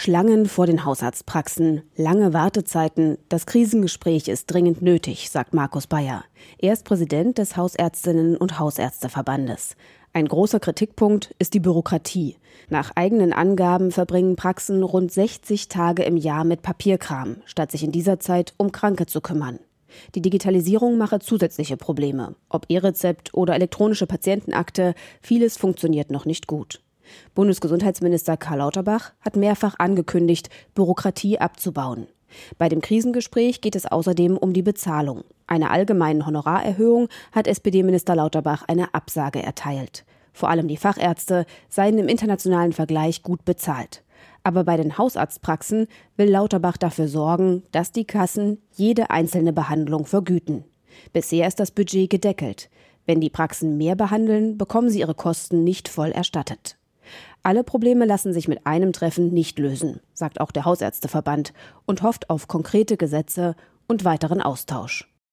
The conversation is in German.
Schlangen vor den Hausarztpraxen, lange Wartezeiten, das Krisengespräch ist dringend nötig, sagt Markus Bayer. Er ist Präsident des Hausärztinnen- und Hausärzteverbandes. Ein großer Kritikpunkt ist die Bürokratie. Nach eigenen Angaben verbringen Praxen rund 60 Tage im Jahr mit Papierkram, statt sich in dieser Zeit um Kranke zu kümmern. Die Digitalisierung mache zusätzliche Probleme. Ob E-Rezept oder elektronische Patientenakte, vieles funktioniert noch nicht gut. Bundesgesundheitsminister Karl Lauterbach hat mehrfach angekündigt, Bürokratie abzubauen. Bei dem Krisengespräch geht es außerdem um die Bezahlung. Einer allgemeinen Honorarerhöhung hat SPD-Minister Lauterbach eine Absage erteilt. Vor allem die Fachärzte seien im internationalen Vergleich gut bezahlt. Aber bei den Hausarztpraxen will Lauterbach dafür sorgen, dass die Kassen jede einzelne Behandlung vergüten. Bisher ist das Budget gedeckelt. Wenn die Praxen mehr behandeln, bekommen sie ihre Kosten nicht voll erstattet. Alle Probleme lassen sich mit einem Treffen nicht lösen, sagt auch der Hausärzteverband und hofft auf konkrete Gesetze und weiteren Austausch.